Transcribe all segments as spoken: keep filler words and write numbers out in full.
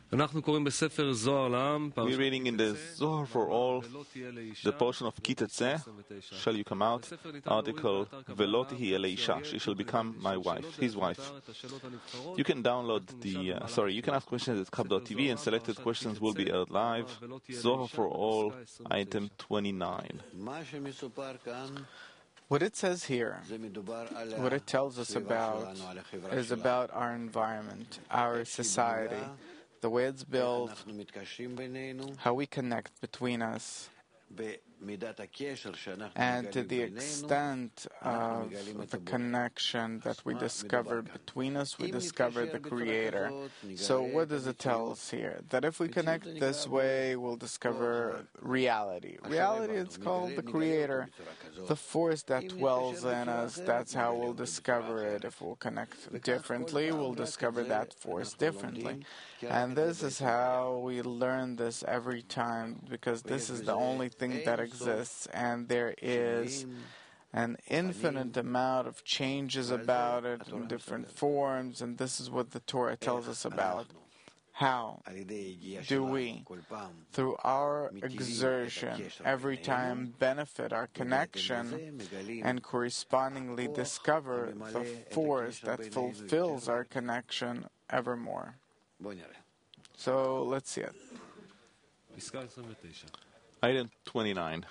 We're reading in the Zohar for All, the portion of Ki Tetzeh, shall you come out, article Velo tihi elei isha, she shall become my wife, his wife. You can download the, uh, sorry, you can ask questions at kab dot t v and selected questions will be aired live. Zohar for All, item twenty-nine. What it says here, what it tells us about, is about our environment, our society, the way it's built, how we connect between us, and to the extent of the connection that we discover between us, we discover the Creator. So what does it tell us here? That if we connect this way, we'll discover reality. Reality is called the Creator, the force that dwells in us. That's how we'll discover it. If we'll connect differently, we'll discover that force differently. And this is how we learn this every time, because this is the only thing that exists, and there is an infinite amount of changes about it in different forms, and this is what the Torah tells us about. How do we, through our exertion, every time benefit our connection and correspondingly discover the force that fulfills our connection evermore? So let's see it. Item twenty-nine.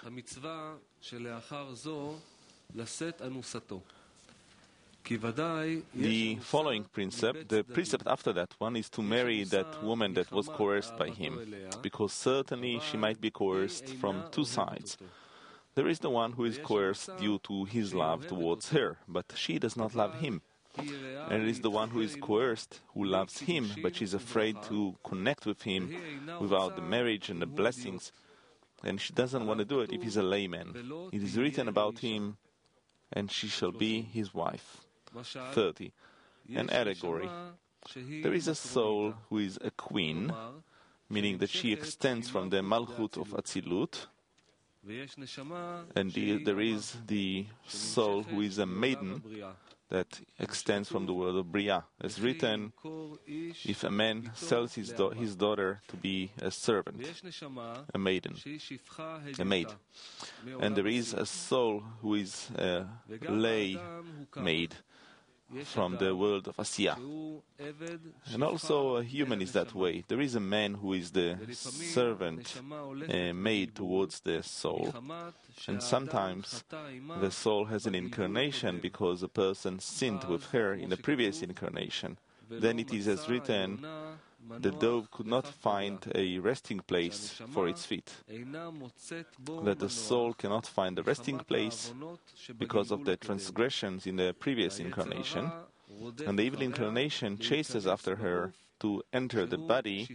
The following precept, the precept after that one, is to marry that woman that was coerced by him, because certainly she might be coerced from two sides. There is the one who is coerced due to his love towards her, but she does not love him. And it is the one who is coerced, who loves him, but she is afraid to connect with him without the marriage and the blessings. And she doesn't want to do it if he's a layman. It is written about him, and she shall be his wife. thirty. An allegory. There is a soul who is a queen, meaning that she extends from the Malchut of Atzilut, and the, there is the soul who is a maiden that extends from the word of Bria. As written, if a man sells his, do- his daughter to be a servant, a maiden, a maid, and there is a soul who is a lay maid from the world of Asiya. And also a human is that way. There is a man who is the servant uh, made towards the soul. And sometimes the soul has an incarnation because a person sinned with her in the previous incarnation. Then it is as written, the dove could not find a resting place for its feet. That the soul cannot find a resting place because of the transgressions in the previous incarnation, and the evil inclination chases after her to enter the body,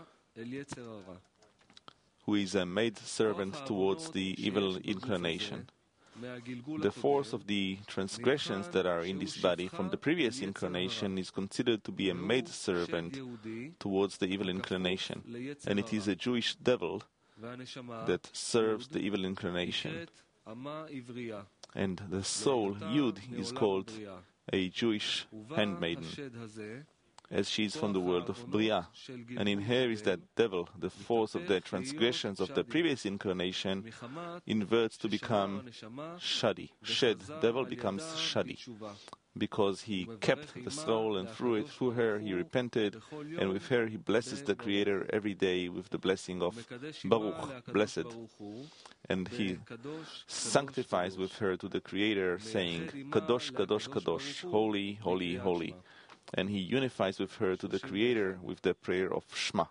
who is a maid servant towards the evil inclination. The force of the transgressions that are in this body from the previous incarnation is considered to be a maid servant towards the evil inclination, and it is a Jewish devil that serves the evil inclination. And the soul, Yud, is called a Jewish handmaiden, as she is from the world of Bria. And in her is that devil, the force of the transgressions of the previous incarnation, inverts to become Shadi. Shed, devil becomes Shadi, because he kept the soul, and through it, through her, he repented, and with her he blesses the Creator every day with the blessing of Baruch, blessed. And he sanctifies with her to the Creator, saying, Kadosh, Kadosh, Kadosh, holy, holy, holy. And he unifies with her to the Creator with the prayer of Shema.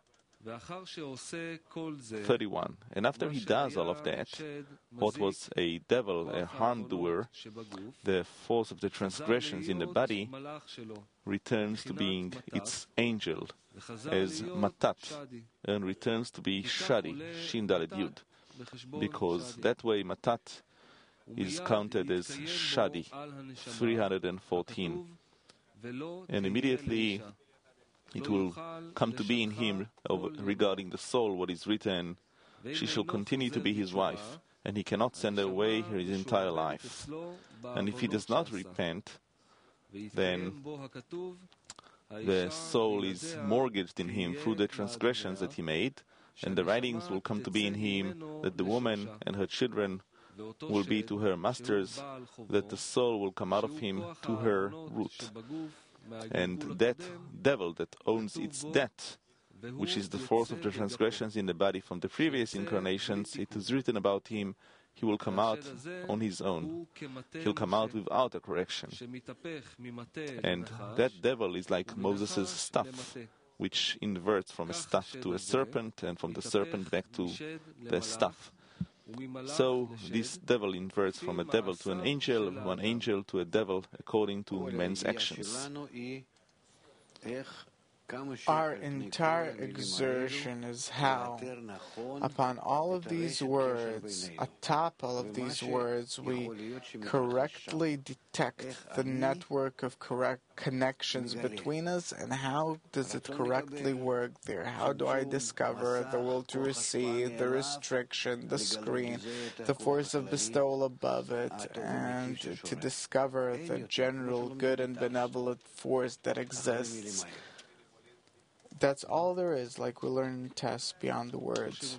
thirty-one. And after he does all of that, what was a devil, a harm doer, the force of the transgressions in the body, returns to being its angel as Matat, and returns to be Shadi, Shin Dalet Yud, because that way Matat is counted as Shadi, three hundred fourteen. And immediately it will come to be in him regarding the soul what is written, she shall continue to be his wife, and he cannot send her away his entire life. And if he does not repent, then the soul is mortgaged in him through the transgressions that he made, and the writings will come to be in him that the woman and her children will be to her masters, that the soul will come out of him to her root. And that devil that owns its debt, which is the force of the transgressions in the body from the previous incarnations, it is written about him, he will come out on his own. He'll come out without a correction. And that devil is like Moses' staff, which inverts from a staff to a serpent, and from the serpent back to the staff. So this devil inverts from a devil to an angel, from an angel to a devil, according to man's actions. Our entire exertion is how, upon all of these words, atop all of these words, we correctly detect the network of correct connections between us, and how does it correctly work there? How do I discover the will to receive, the restriction, the screen, the force of bestowal above it, and to discover the general good and benevolent force that exists? That's all there is, like we learn in tests beyond the words.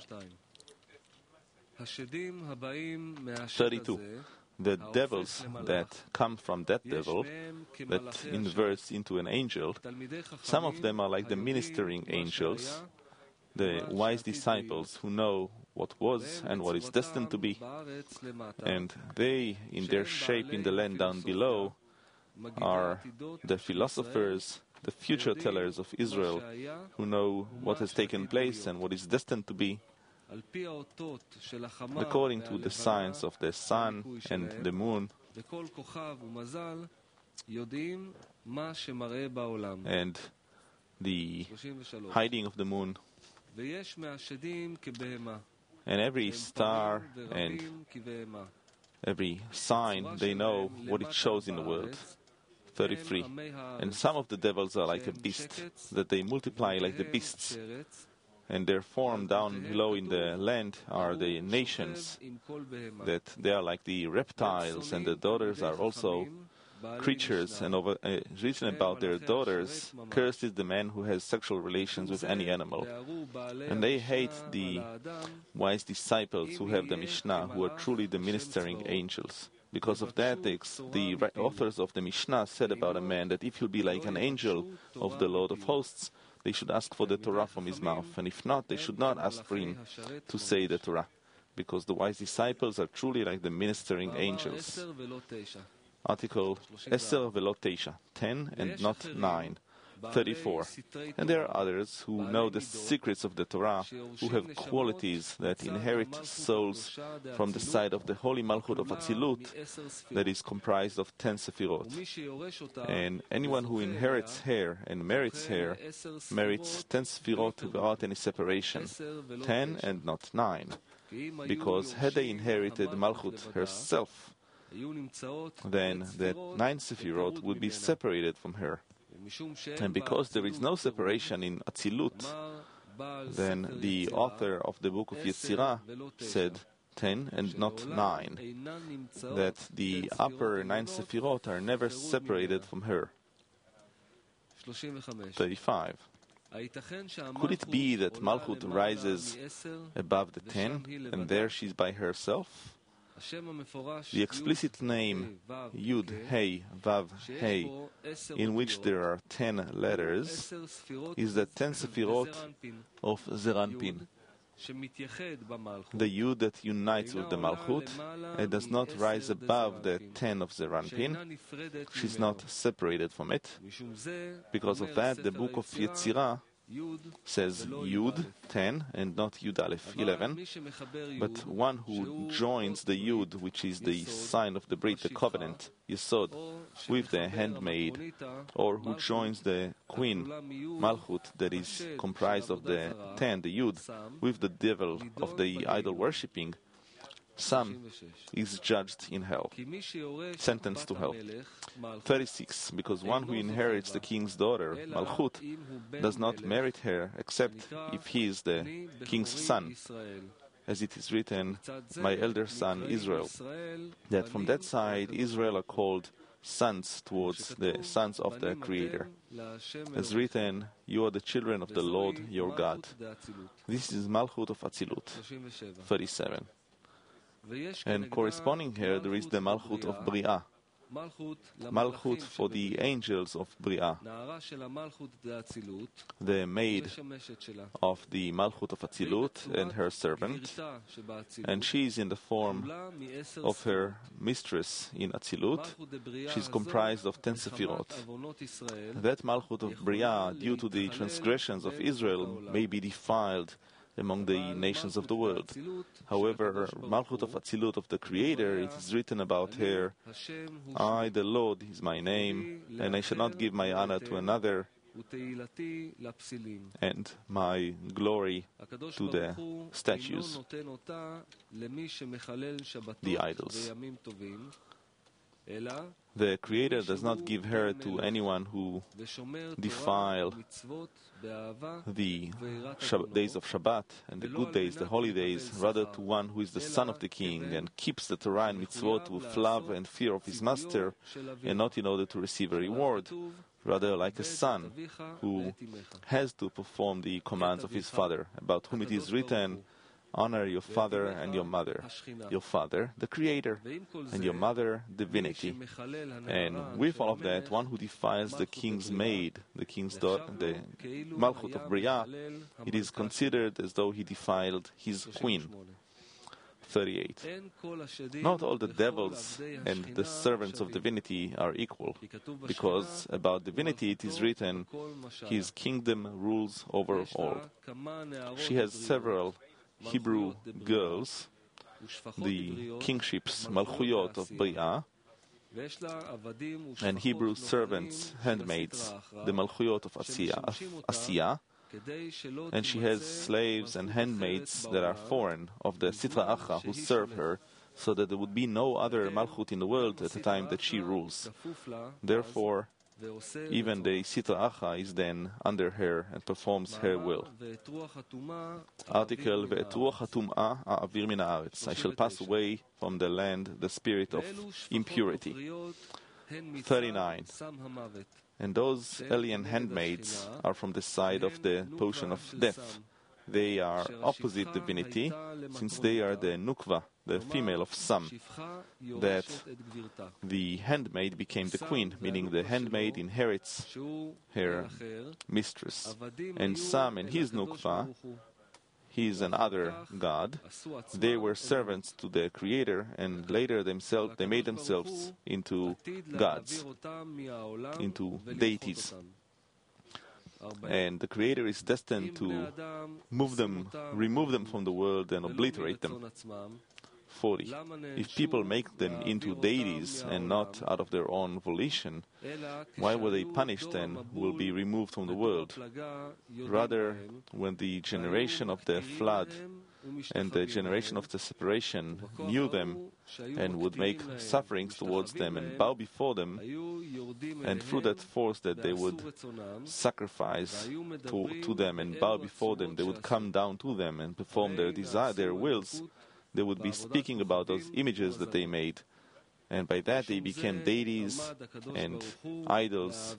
thirty-two. The devils that come from that devil, that inverts into an angel, some of them are like the ministering angels, the wise disciples who know what was and what is destined to be. And they, in their shape in the land down below, are the philosophers, the future tellers of Israel, who know what has taken place and what is destined to be, according to the signs of the sun and the moon, and the hiding of the moon, and every star and every sign, they know what it shows in the world. thirty-three. And some of the devils are like a beast, that they multiply like the beasts, and their form down below in the land are the nations, that they are like the reptiles, and the daughters are also creatures, and over, uh, written about their daughters, cursed is the man who has sexual relations with any animal. And they hate the wise disciples who have the Mishnah, who are truly the ministering angels. Because of that, the, the authors of the Mishnah said about a man that if he'll be like an angel of the Lord of hosts, they should ask for the Torah from his mouth. And if not, they should not ask for him to say the Torah. Because the wise disciples are truly like the ministering angels. Article Eser Velot Teisha, ten and not nine. thirty-four. And there are others who know the secrets of the Torah, who have qualities that inherit souls from the side of the Holy Malchut of Atzilut, that is comprised of ten Sefirot. And anyone who inherits her and merits her, merits ten Sefirot without any separation, ten and not nine. Because had they inherited Malchut herself, then the nine Sefirot would be separated from her. And because there is no separation in Atzilut, then the author of the book of Yetzirah said ten and not nine, that the upper nine Sefirot are never separated from her. thirty-five. Could it be that Malchut rises above the ten, and there she is by herself? The explicit name Yud, Hey, Vav, Hey, in which there are ten letters, is the ten Sefirot of Zeranpin. The Yud that unites with the Malchut and does not rise above the ten of Zeranpin, she is not separated from it. Because of that, the book of Yetzirah says Yud, ten, and not Yud Aleph, eleven. But one who joins the Yud, which is the sign of the Brit, the covenant, Yesod, with the handmaid, or who joins the queen, Malchut, that is comprised of the ten, the Yud, with the devil of the idol worshipping, some is judged in hell, sentenced to hell. thirty-six. Because one who inherits the king's daughter, Malchut, does not merit her except if he is the king's son, as it is written, my elder son Israel, that from that side Israel are called sons towards the sons of the Creator. As written, you are the children of the Lord your God. This is Malchut of Atzilut, thirty-seven. And corresponding here, there is the Malchut of Bri'ah, Malchut for the angels of Bri'ah, the maid of the Malchut of Atzilut and her servant, and she is in the form of her mistress in Atzilut. She is comprised of ten Sefirot. That Malchut of Bri'ah, due to the transgressions of Israel, may be defiled among the nations of the world. However, Malchut of Atzilut of the Creator, it is written about her, I, the Lord, is my name, and I shall not give my honor to another, and my glory to the statues, the idols. The Creator does not give her to anyone who defile the Shab- days of Shabbat and the good days, the holy days, rather to one who is the son of the king and keeps the Torah and mitzvot with love and fear of his master, and not in order to receive a reward, rather like a son who has to perform the commands of his father, about whom it is written, honor your father and your mother, your father, the Creator, and your mother, divinity. And with all of that, one who defiles the king's maid, the king's daughter, the Malchut of Bri'ah, it is considered as though he defiled his queen. thirty-eight. Not all the devils and the servants of divinity are equal, because about divinity it is written, his kingdom rules over all. She has several Hebrew girls, the kingships, Malchuyot of Bri'ah, and Hebrew servants, handmaids, the Malchuyot of Asiyah, and she has slaves and handmaids that are foreign of the Sitra Achra who serve her, so that there would be no other Malchut in the world at the time that she rules. Therefore, even the Sitra Achra is then under her and performs her will. Article, Ve'et ruach hatum'ah a'avir min ha'aretz. I shall pass away from the land the spirit of impurity. thirty-nine. And those alien handmaids are from the side of the potion of death. They are opposite divinity, since they are the Nukva, the female of Sam, that the handmaid became the queen, meaning the handmaid inherits her mistress. And Sam and his Nukva, he is another god, they were servants to the Creator, and later themselves they made themselves into gods, into deities. And the Creator is destined to move them, remove them from the world and obliterate them. forty. If people make them into deities and not out of their own volition, why were they punished and will be removed from the world? Rather, when the generation of the flood and the generation of the separation knew them and would make sufferings towards them and bow before them, and through that force that they would sacrifice to, to them and bow before them, they would come down to them and perform their desire, their wills. They would be speaking about those images that they made, and by that they became deities and idols.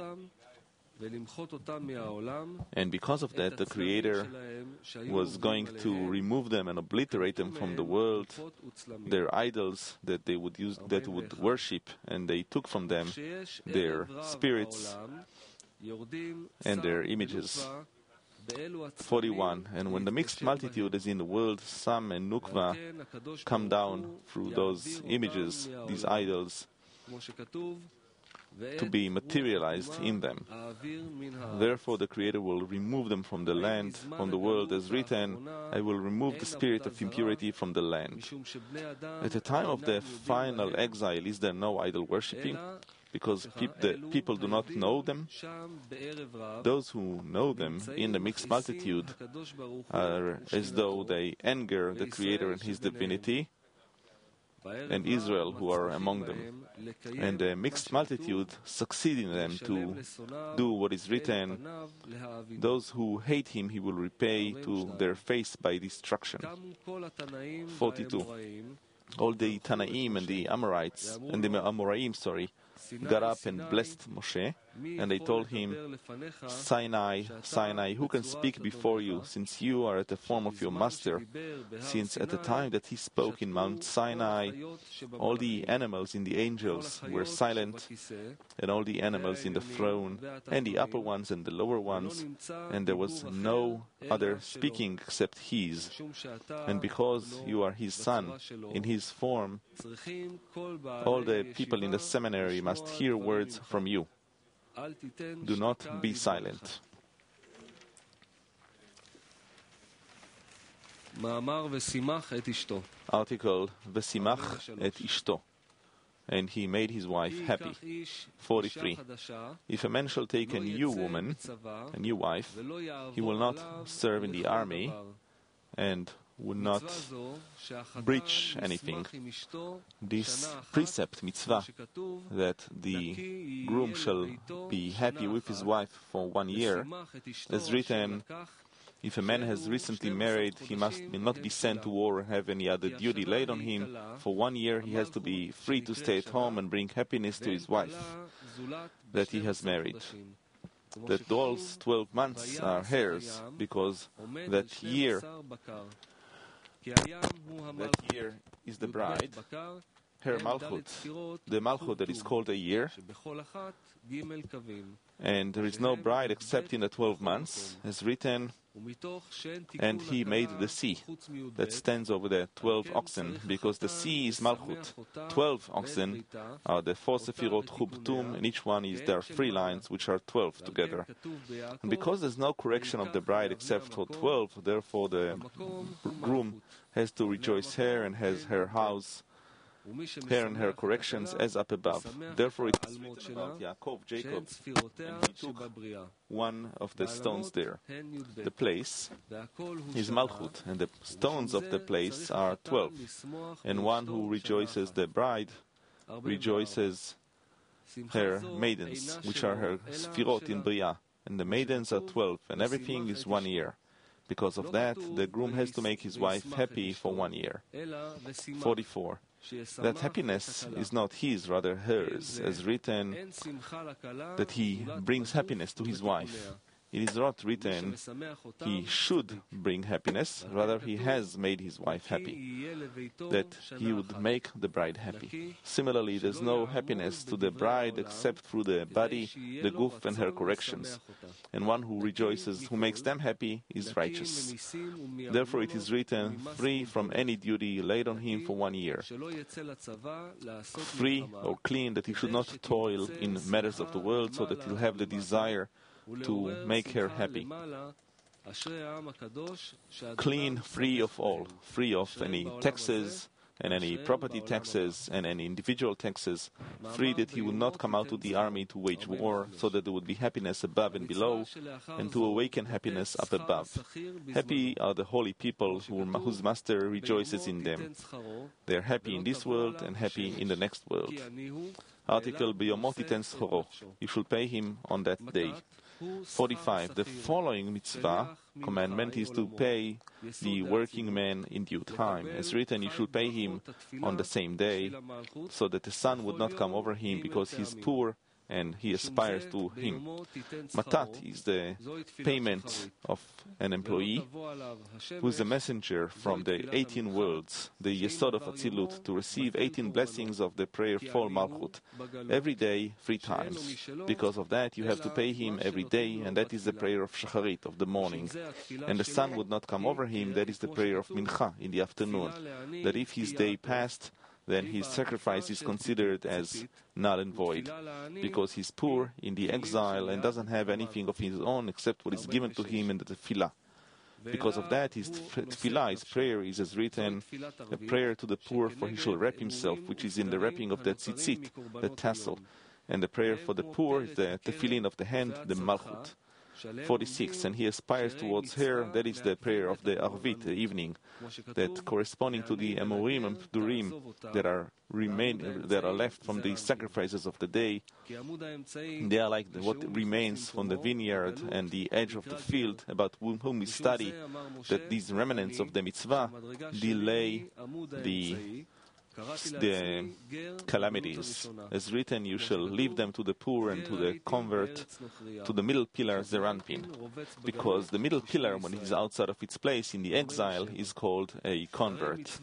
And because of that, the Creator was going to remove them and obliterate them from the world, their idols that they would use, that would worship, and they took from them their spirits and their images. forty-one. And when the mixed multitude is in the world, Sam and Nukva come down through those images, these idols, to be materialized in them. Therefore the Creator will remove them from the land, from the world, as written, I will remove the spirit of impurity from the land. At the time of the final exile, is there no idol worshipping? Because pe- the people do not know them. Those who know them in the mixed multitude are as though they anger the Creator and His divinity, and Israel who are among them. And the mixed multitude succeed in them to do what is written, those who hate Him He will repay to their face by destruction. forty-two. All the Tanaim and the Amorites, and the Amoraim, sorry, got up and blessed Moshe, and they told him, Sinai, Sinai, who can speak before you, since you are at the form of your master? Since at the time that he spoke in Mount Sinai, all the animals in the angels were silent, and all the animals in the throne, and the upper ones and the lower ones, and there was no other speaking except his. And because you are his son, in his form, all the people in the seminary must hear words from you. Do not be silent. Article V'simach et ishto, and he made his wife happy. forty-three. If a man shall take a new woman, a new wife, he will not serve in the army and would not breach anything. This precept, mitzvah, that the groom shall be happy with his wife for one year, is written, if a man has recently married, he must not be sent to war or have any other duty laid on him. For one year he has to be free to stay at home and bring happiness to his wife that he has married. That those twelve months are hers, because that year That year is the bride, her Malchut, the Malchut that is called a year, and there is no bride except in the twelve months, as written, and he made the sea that stands over the twelve oxen, because the sea is Malchut. Twelve oxen are the four Sefirot Chubtum, and each one is there are three lines, which are twelve together. And because there's no correction of the bride except for twelve, therefore the groom has to rejoice her and has her house, her and her corrections as up above. Therefore it is written about Yaakov, Jacob, and he took one of the stones there. The place is Malchut, and the stones of the place are twelve. And one who rejoices the bride rejoices her maidens, which are her Sfirot in Bria. And the maidens are twelve, and everything is one year. Because of that, the groom has to make his wife happy for one year. forty-four. That happiness is not his, rather hers, as written that he brings happiness to his wife. It is not written he should bring happiness, rather he has made his wife happy, that he would make the bride happy. Similarly, there is no happiness to the bride except through the body, the goof, and her corrections. And one who rejoices, who makes them happy, is righteous. Therefore it is written, free from any duty laid on him for one year. Free or clean, that he should not toil in matters of the world, so that he'll have the desire to make her happy. Clean, free of all, free of any taxes and any property taxes and any individual taxes, free that he would not come out to the army to wage war, so that there would be happiness above and below, and to awaken happiness up above. Happy are the holy people who, whose master rejoices in them. They are happy in this world and happy in the next world. Article B'yomot iten schoro. You shall pay him on that day. forty-five. The following mitzvah, commandment, is to pay the working man in due time. As written, you should pay him on the same day, so that the sun would not come over him because he is poor and he aspires to him. Matat is the payment of an employee who is a messenger from the eighteen worlds, the Yesod of Atzilut, to receive eighteen blessings of the prayerful Malchut, every day, three times. Because of that, you have to pay him every day, and that is the prayer of Shacharit, of the morning. And the sun would not come over him, that is the prayer of Mincha, in the afternoon. That if his day passed, then his sacrifice is considered as null and void, because he's poor in the exile and doesn't have anything of his own except what is given to him in the tefillah. Because of that, his tefillah, his prayer, is as written, a prayer to the poor, for he shall wrap himself, which is in the wrapping of the tzitzit, the tassel. And the prayer for the poor is the tefillin of the hand, the malchut. forty-six. And he aspires towards her, that is the prayer of the Arvit, the evening, that corresponding to the Amorim and Pdurim that are remain that are left from the sacrifices of the day. They are like the, what remains from the vineyard and the edge of the field, about whom, whom we study, that these remnants of the mitzvah delay the the calamities. As written, you shall leave them to the poor and to the convert, to the middle pillar Zeranpin, because the middle pillar, when it is outside of its place in the exile, is called a convert.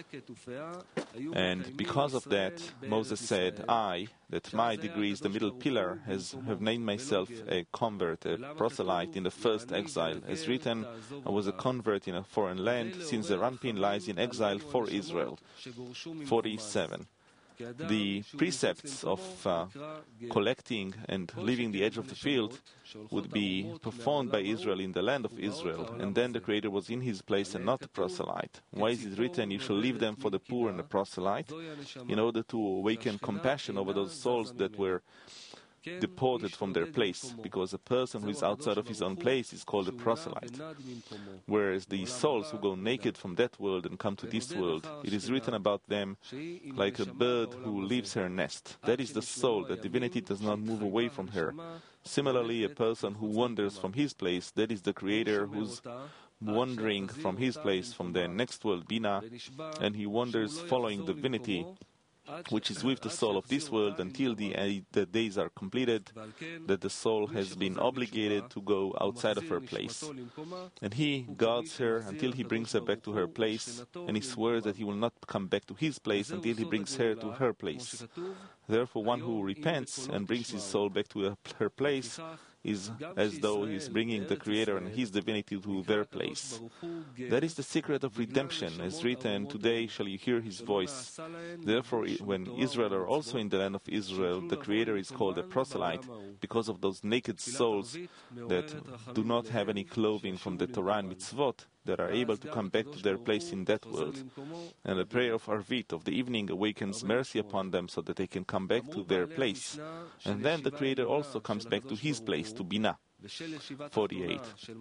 And because of that, Moses said, I, that my degree is the middle pillar, has have named myself a convert, a proselyte in the first exile. As written, I was a convert in a foreign land, since Zeranpin lies in exile for Israel. forty-seven. The precepts of uh, collecting and leaving the edge of the field would be performed by Israel in the land of Israel, and then the Creator was in his place and not a proselyte. Why is it written, you shall leave them for the poor and the proselyte? In order to awaken compassion over those souls that were deported from their place, because a person who is outside of his own place is called a proselyte. Whereas the souls who go naked from that world and come to this world, it is written about them like a bird who leaves her nest. That is the soul, that divinity does not move away from her. Similarly, a person who wanders from his place, that is the Creator who's wandering from his place from the next world, Bina, and he wanders following divinity, which is with the soul of this world until the, uh, the days are completed, that the soul has been obligated to go outside of her place. And he guards her until he brings her back to her place, and he swears that he will not come back to his place until he brings her to her place. Therefore, one who repents and brings his soul back to her place is as though he is bringing the Creator and his divinity to their place. That is the secret of redemption, as written, today shall you hear his voice. Therefore, when Israel are also in the land of Israel, the Creator is called a proselyte, because of those naked souls that do not have any clothing from the Torah and mitzvot, that are able to come back to their place in that world. And the prayer of Arvit of the evening awakens mercy upon them so that they can come back to their place. And then the Creator also comes back to his place, to Binah. forty-eight.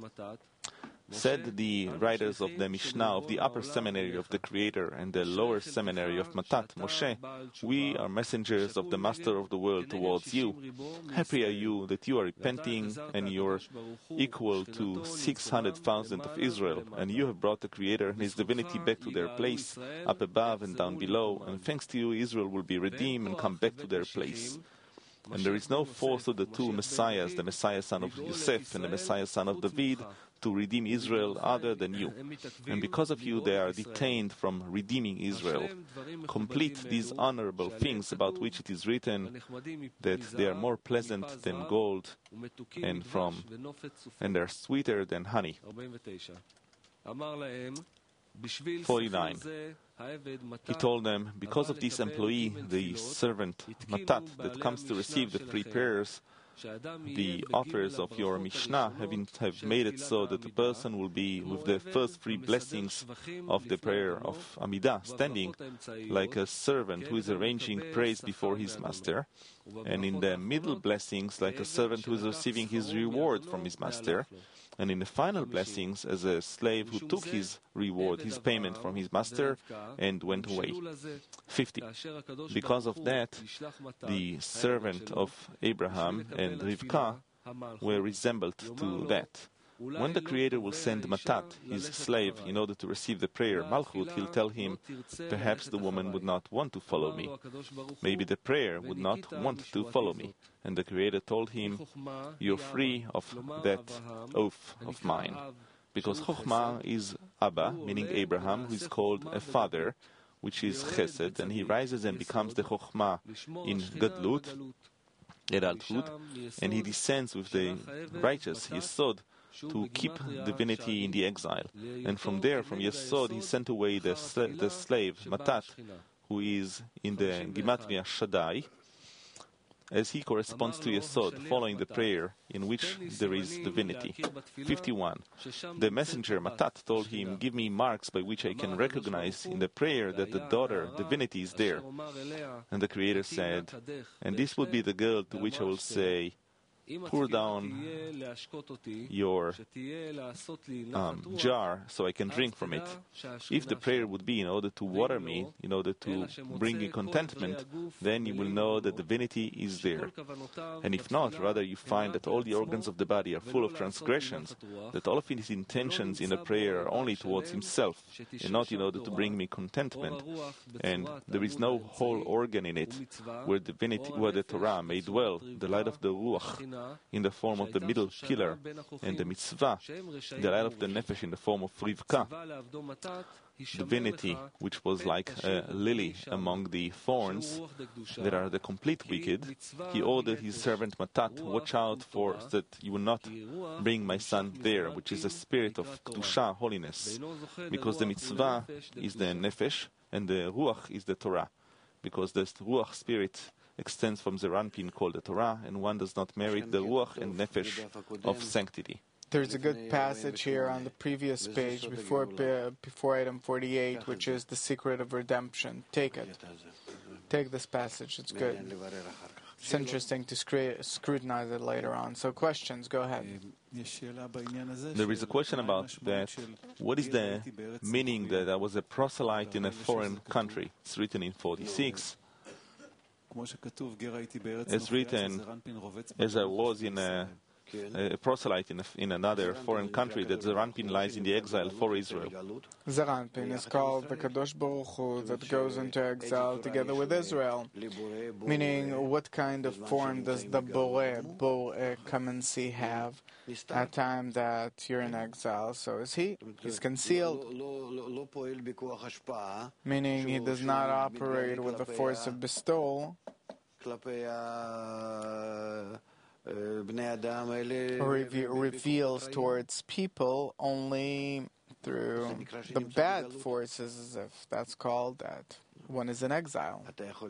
Said the writers of the Mishnah of the upper seminary of the Creator and the lower seminary of Matat, Moshe, we are messengers of the Master of the world towards you. Happy are you that you are repenting and you are equal to six hundred thousand of Israel, and you have brought the Creator and his divinity back to their place, up above and down below, and thanks to you Israel will be redeemed and come back to their place. And there is no force of the two Messiahs, the Messiah son of Yosef and the Messiah son of David, to redeem Israel other than you. And because of you they are detained from redeeming Israel. Complete these honorable things about which it is written that they are more pleasant than gold and from and are sweeter than honey. forty-nine. He told them, because of this employee, the servant Matat, that comes to receive the three prayers, the authors of your Mishnah have, in, have made it so that the person will be with the first three blessings of the prayer of Amidah, standing like a servant who is arranging praise before his master, and in the middle blessings like a servant who is receiving his reward from his master, and in the final blessings as a slave who took his reward, his payment from his master, and went away. fifty. Because of that, the servant of Abraham and Rivka were resembled to that. When the Creator will send Matat, his slave, in order to receive the prayer Malchut, he'll tell him, perhaps the woman would not want to follow me. Maybe the prayer would not want to follow me. And the Creator told him, you're free of that oath of mine. Because Chokhmah is Abba, meaning Abraham, who is called a father, which is Chesed, and he rises and becomes the Chokhmah in Gadlut, adulthood, and he descends with the righteous Yesod, to keep divinity in the exile. And from there, from Yesod, he sent away the, sl- the slave, Matat, who is in the Gematria Shaddai, as he corresponds to Yesod, following the prayer in which there is divinity. fifty-one. The messenger Matat told him, give me marks by which I can recognize in the prayer that the daughter, divinity, is there. And the Creator said, and this would be the girl to which I will say, pour down your um, jar so I can drink from it. If the prayer would be in order to water me, in order to bring me contentment, then you will know that divinity is there. And if not, rather you find that all the organs of the body are full of transgressions, that all of his intentions in a prayer are only towards himself, and not in order to bring me contentment. And there is no whole organ in it where divinity, where the Torah may dwell, the light of the Ruach in the form of the middle pillar, and the mitzvah, the light of the nefesh in the form of Rivka, divinity, which was like a lily among the thorns that are the complete wicked. He ordered his servant Matat, watch out for that you will not bring my son there, which is a spirit of Kedusha, holiness, because the mitzvah is the nefesh and the ruach is the Torah, because the ruach spirit extends from the Ranpin called the Torah, and one does not merit the ruach and nefesh of sanctity. There's a good passage here on the previous page before before item forty-eight, which is the secret of redemption. Take it. Take this passage. It's good. It's interesting to scrutinize it later on. So questions, go ahead. There is a question about that. What is the meaning that I was a proselyte in a foreign country? It's written in forty-six. It's written, as I was in a a proselyte in, a, in another foreign country, that Zeranpin lies in the exile for Israel. Zeranpin is called the Kadosh Baruch Hu that goes into exile together with Israel. Meaning, what kind of form does the Boreh, Boreh, come and see have at time that you're in exile? So is he? He's concealed. Meaning, he does not operate with the force of bestowal. Reve- reveals towards people only through the bad forces, as if that's called, that one is in exile.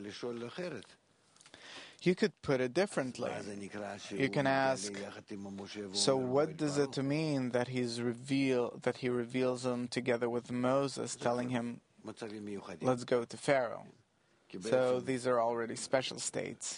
You could put it differently. You can ask, so what does it mean that he's reveal that he reveals them together with Moses, telling him, let's go to Pharaoh? So these are already special states.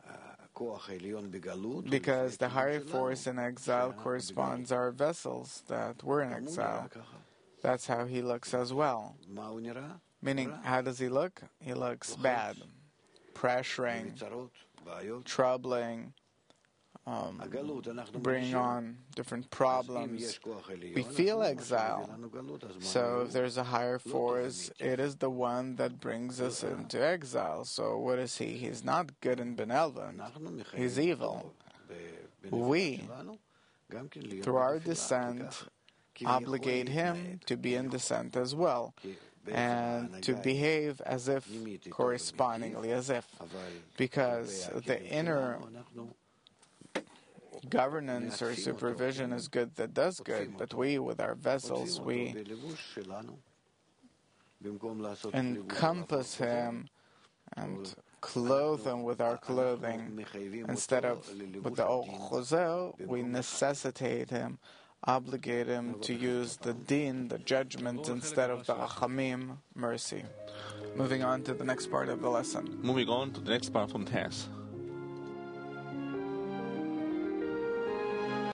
Because the higher force in exile corresponds to our vessels that were in exile. That's how he looks as well. Meaning, how does he look? He looks bad, pressuring, troubling, um, bringing on different problems. We feel exile. So if there's a higher force, it is the one that brings us into exile. So what is he? He's not good in Ben Elvin. He's evil. We, through our descent, obligate him to be in descent as well, and to behave as if, correspondingly as if, because the inner governance or supervision is good that does good, but we, with our vessels, we encompass him and clothe him with our clothing. Instead of with the Or Chozel, we necessitate him, obligate him to use the din, the judgment, instead of the Rachamim, mercy. Moving on to the next part of the lesson. Moving on to the next part from Tess.